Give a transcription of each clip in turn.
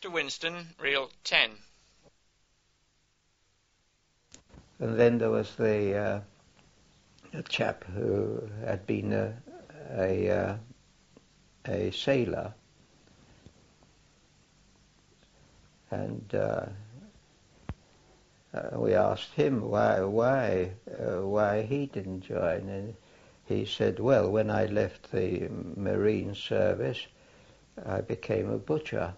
to Winston, reel 10. And then there was a chap who had been a sailor, and we asked him why he didn't join, and he said, well, when I left the Marine Service, I became a butcher.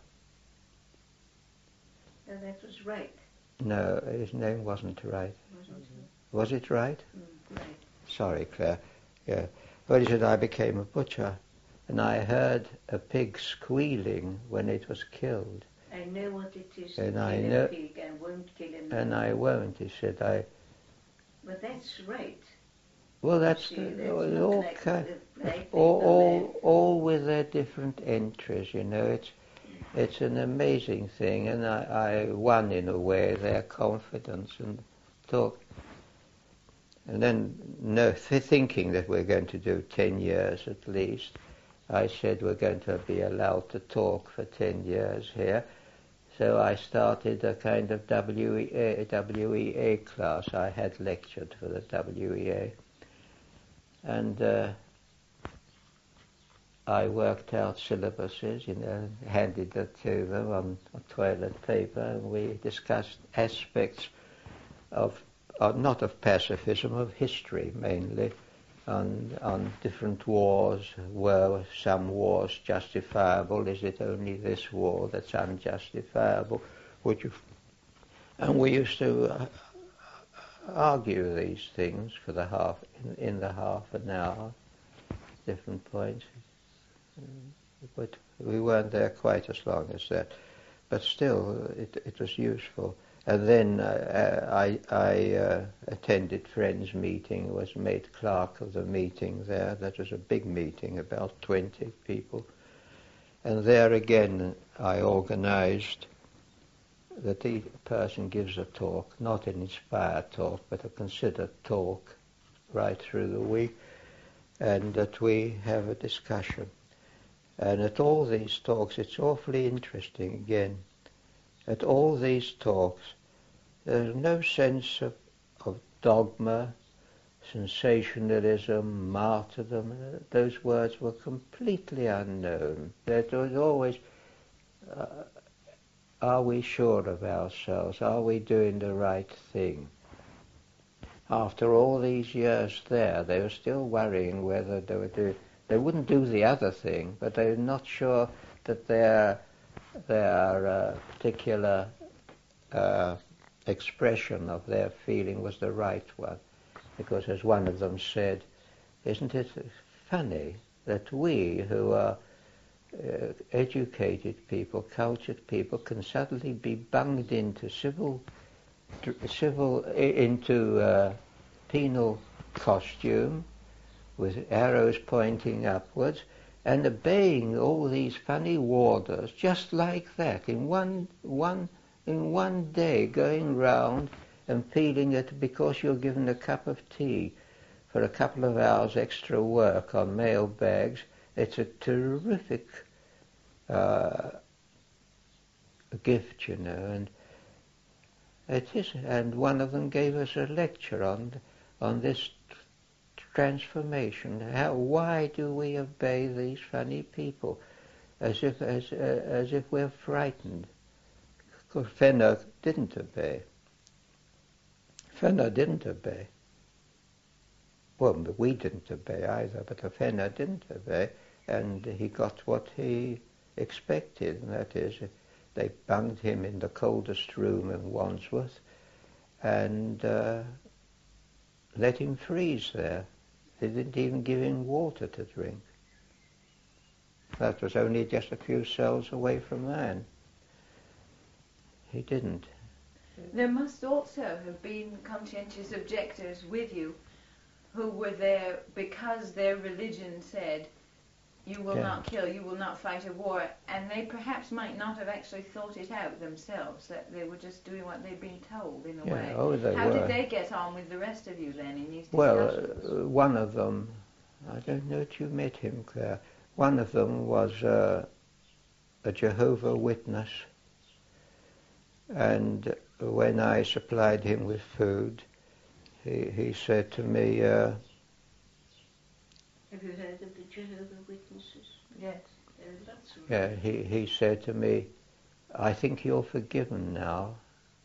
And that was right. No, his name wasn't right. Was it right? Right. Sorry, Claire. Yeah. Well, he said, I became a butcher, and I heard a pig squealing when it was killed. I know what it is And to I kill know- a pig and won't kill him. And I won't, he said. But that's right. Well, that's See, that's all not like kind, the black all with their different entries. You know, it's an amazing thing, and I won in a way their confidence and talk. And then, thinking that we're going to do 10 years at least, I said we're going to be allowed to talk for 10 years here. So I started a kind of WEA class. I had lectured for the WEA. And I worked out syllabuses, handed it to them on toilet paper, and we discussed aspects of, not of pacifism, of history mainly, on different wars. Were some wars justifiable? Is it only this war that's unjustifiable? And we used to argue these things for in the half an hour, different points. But we weren't there quite as long as that. But still, it was useful. And then I attended Friends' meeting, was made clerk of the meeting there. That was a big meeting, about 20 people. And there again, I organized that the person gives a talk, not an inspired talk, but a considered talk right through the week, and that we have a discussion. And at all these talks, it's awfully interesting again. At all these talks, there's no sense of dogma, sensationalism, martyrdom. Those words were completely unknown. There was always, are we sure of ourselves? Are we doing the right thing? After all these years there, they were still worrying whether they were doing. They wouldn't do the other thing, but they were not sure that their particular expression of their feeling was the right one. Because as one of them said, isn't it funny that we who are educated people, cultured people, can suddenly be bunged into into penal costume with arrows pointing upwards and obeying all these funny orders just like that in one day, going round and feeling that because you're given a cup of tea for a couple of hours extra work on mail bags, it's a terrific gift, you know, and it is. And one of them gave us a lecture on this transformation. Why do we obey these funny people, as if we're frightened? Because Fenner didn't obey. Well, but we didn't obey either, but Fenner didn't obey, and he got what he expected, and that is, they bunged him in the coldest room in Wandsworth and let him freeze there. They didn't even give him water to drink. That was only just a few cells away from man. He didn't. There must also have been conscientious objectors with you who were there because their religion said, you will not kill, you will not fight a war, and they perhaps might not have actually thought it out themselves, that they were just doing what they'd been told in a way. How did they get on with the rest of you then in these discussions? Well, one of them, I don't know if you met him, Claire, one of them was a Jehovah's Witness And when I supplied him with food, he said to me, Have you heard of the Jehovah's Witnesses? Yes. Lots of yeah, them. he said to me, I think you're forgiven now.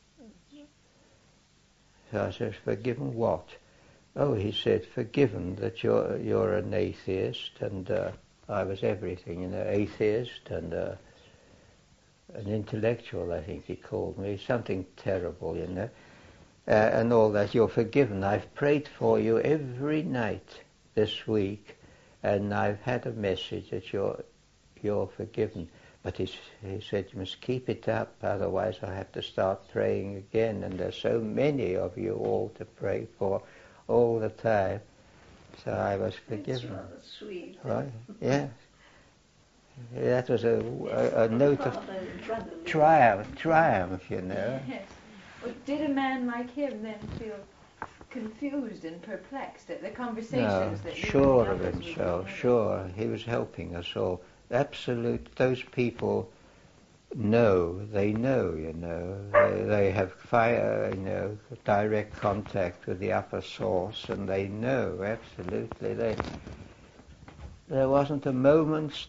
So I said, forgiven what? Oh, he said, forgiven that you're an atheist, and I was everything, atheist and an intellectual, I think he called me, something terrible, and all that. You're forgiven. I've prayed for you every night this week, and I've had a message that you're forgiven. But he said, you must keep it up, otherwise I have to start praying again, and there's so many of you all to pray for all the time. So I was forgiven. That's rather sweet. Right? Yeah. That was a note of Father, triumph, Yes. Well, did a man like him then feel confused and perplexed at the No, conversations that you sure and of the others were himself, having? sure. He was helping us all. Those people know, they have direct contact with the upper source, and they know, absolutely. There wasn't a moment's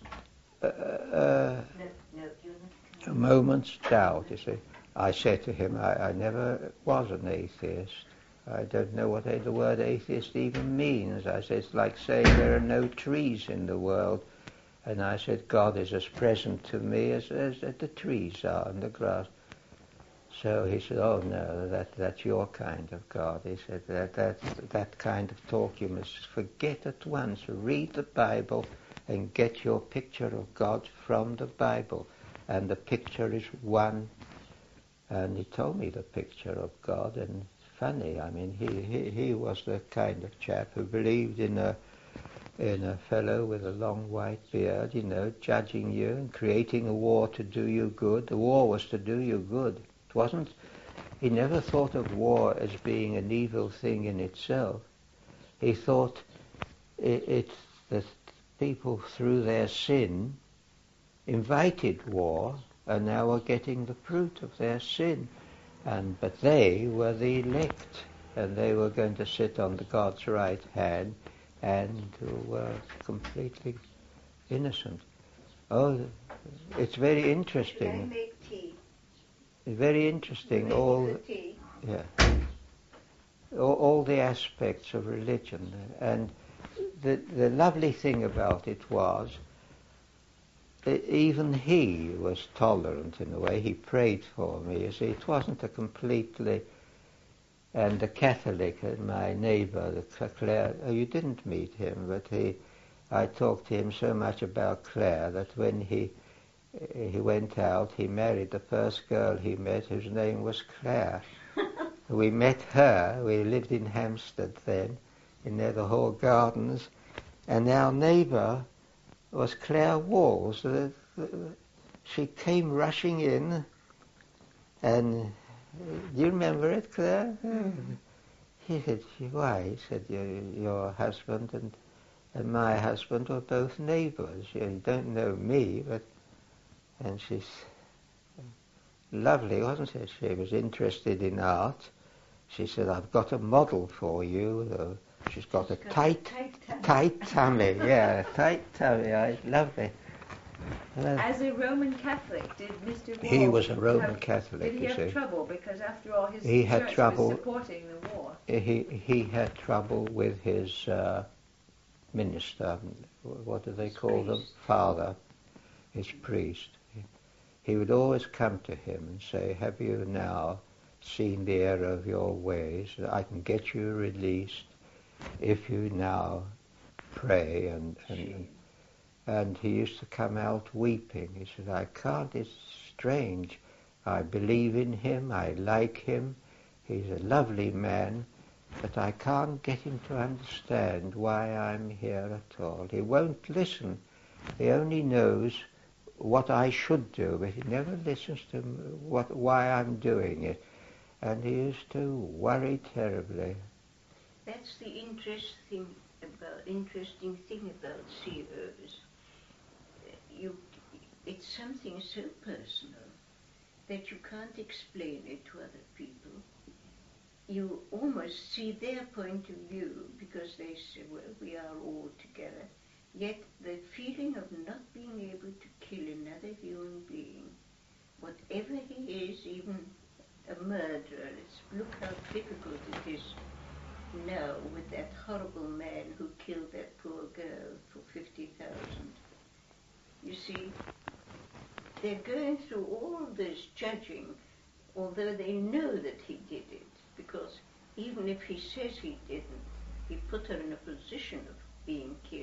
No, you're not. a moment's doubt, you see. I said to him, I never was an atheist. I don't know what the word atheist even means. I said, it's like saying there are no trees in the world. And I said, God is as present to me as the trees are and the grass. So he said, oh no, that's your kind of God. He said, that kind of talk you must forget at once. Read the Bible and get your picture of God from the Bible. And the picture is one. And he told me the picture of God, and funny, I mean, he was the kind of chap who believed in a fellow with a long white beard, judging you and creating a war to do you good. The war was to do you good. It wasn't. He never thought of war as being an evil thing in itself. He thought it's that people through their sin invited war, and now are getting the fruit of their sin. But they were the elect, and they were going to sit on God's right hand, and were completely innocent. Oh, it's very Should I interesting. make tea? It's very interesting. Make All the tea. all the aspects of religion, and the lovely thing about it was, even he was tolerant in a way. He prayed for me. You see, it wasn't a completely. And the Catholic, my neighbour, Claire, you didn't meet him, but I talked to him so much about Claire that when he went out, he married the first girl he met, whose name was Claire. We met her. We lived in Hampstead then, in the Hall Gardens, and our neighbour was Claire Walls. She came rushing in, and do you remember it, Claire? He said, why? He said, your husband and my husband were both neighbours. You don't know me, but... And she's lovely, wasn't she? She was interested in art. She said, I've got a model for you. She's got a tight tummy. Yeah, tight tummy. Lovely. As a Roman Catholic, did Mr. Walsh He was a Roman Catholic, did he you see. have trouble? Because after all, his He had church trouble. was supporting the war. He had trouble with his minister. What do they call them? Father, his priest. He would always come to him and say, have you now seen the error of your ways? I can get you released if you now pray. And he used to come out weeping. He said, I can't, it's strange. I believe in him, I like him, he's a lovely man, but I can't get him to understand why I'm here at all. He won't listen. He only knows what I should do, but he never listens to why I'm doing it. And he used to worry terribly. That's the interesting thing about COs. It's something so personal that you can't explain it to other people. You almost see their point of view because they say, well, we are all together. Yet the feeling of not being able to kill another human being, whatever he is, even a murderer, look how difficult it is now with that horrible man who killed that poor girl for 50,000. You see, they're going through all this judging, although they know that he did it, because even if he says he didn't, he put her in a position of being killed.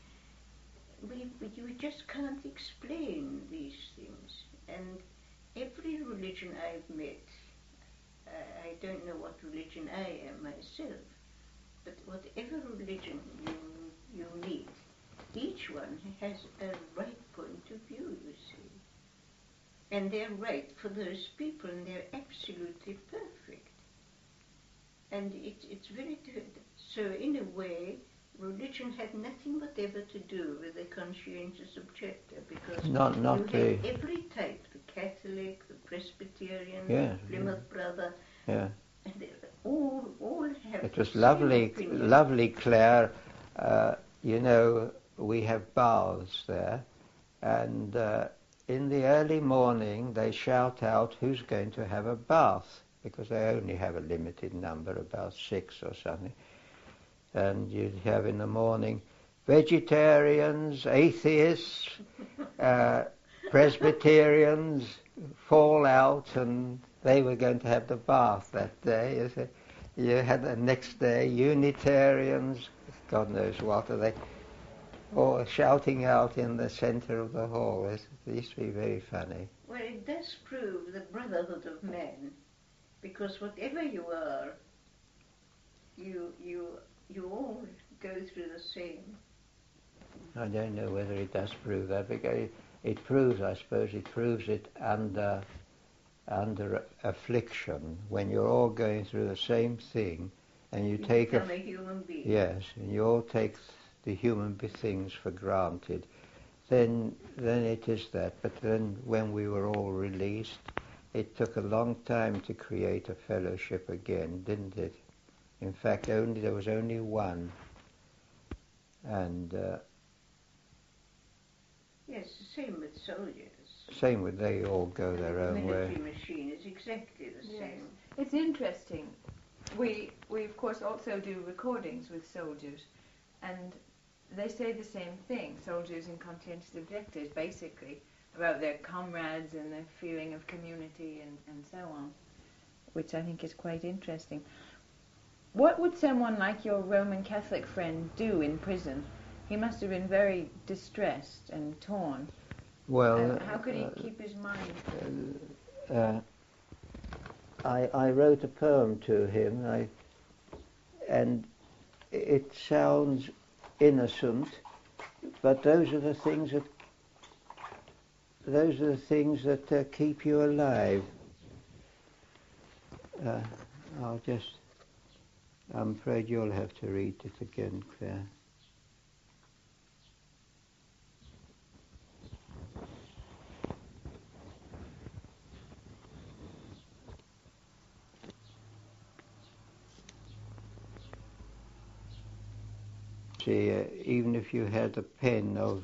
You just can't explain these things. And every religion I've met, I don't know what religion I am myself, but whatever religion you meet, each one has a right point of view, you see. And they're right for those people, and they're absolutely perfect. And it's very good. So in a way, religion had nothing whatever to do with the conscientious objector, because you had every type, the Catholic, the Presbyterian, the Plymouth Brother, and all have. It was lovely, Claire. You know, we have baths there, and in the early morning they shout out who's going to have a bath, because they only have a limited number, about 6 or something. And you'd have in the morning vegetarians, atheists, Presbyterians fall out, and they were going to have the bath that day. You had the next day Unitarians, God knows what are they, all shouting out in the centre of the hall. It used to be very funny. Well, it does prove the brotherhood of men, because whatever you are, you all go through the same. I don't know whether it does prove that, because it proves, I suppose, it proves it under affliction, when you're all going through the same thing, and you take become a human being. Yes, and you all take the human things for granted. Then it is that. But then when we were all released, it took a long time to create a fellowship again, didn't it? In fact, there was only one, and yes, the same with soldiers. Same with they all go their own way. The military machine is exactly the same. It's interesting. We of course also do recordings with soldiers, and they say the same thing. Soldiers and conscientious objectors, basically, about their comrades and their feeling of community and so on, which I think is quite interesting. What would someone like your Roman Catholic friend do in prison? He must have been very distressed and torn. Well, how could he keep his mind? I wrote a poem to him, and it sounds innocent, but those are the things that keep you alive. I'm afraid you'll have to read it again, Claire. See, even if you had a pen of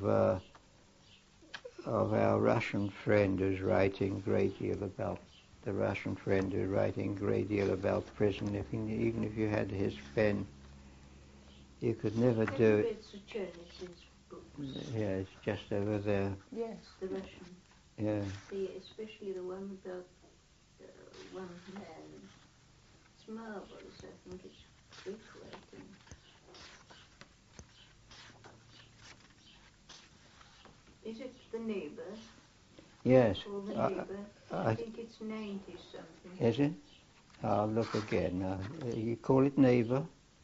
our Russian friend who's writing a great deal about the Russian friend who's writing a great deal about prison, even if you had his pen, you could never do it. Yeah, it's just over there. Yes, the Russian. Yeah. Especially the one about one man. It's marvelous. I think it's great writing. Is it The Neighbour? Yes. Or The Neighbour? I think it's 90-something. Is it? I'll look again. You call it Neighbour?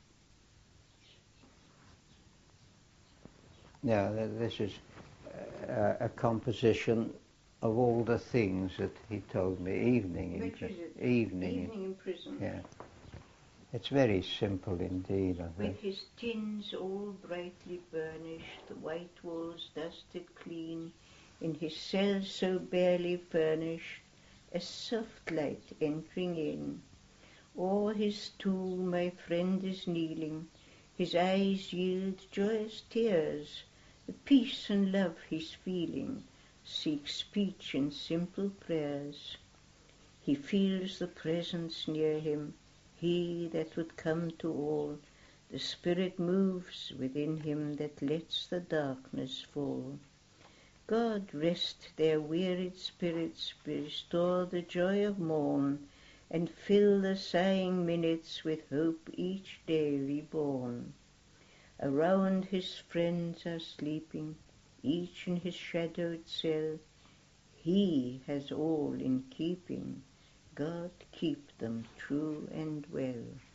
Now, this is a composition of all the things that he told me. Evening in prison. Yeah. It's very simple indeed, I think. With his tins all brightly burnished, the white walls dusted clean, in his cell so barely furnished, a soft light entering in. O'er his tomb my friend is kneeling, his eyes yield joyous tears. The peace and love he's feeling seeks speech in simple prayers. He feels the presence near him, he that would come to all. The Spirit moves within him that lets the darkness fall. God rest their wearied spirits, restore the joy of morn, and fill the sighing minutes with hope each day reborn. Around his friends are sleeping, each in his shadowed cell. He has all in keeping, God keep them true and well.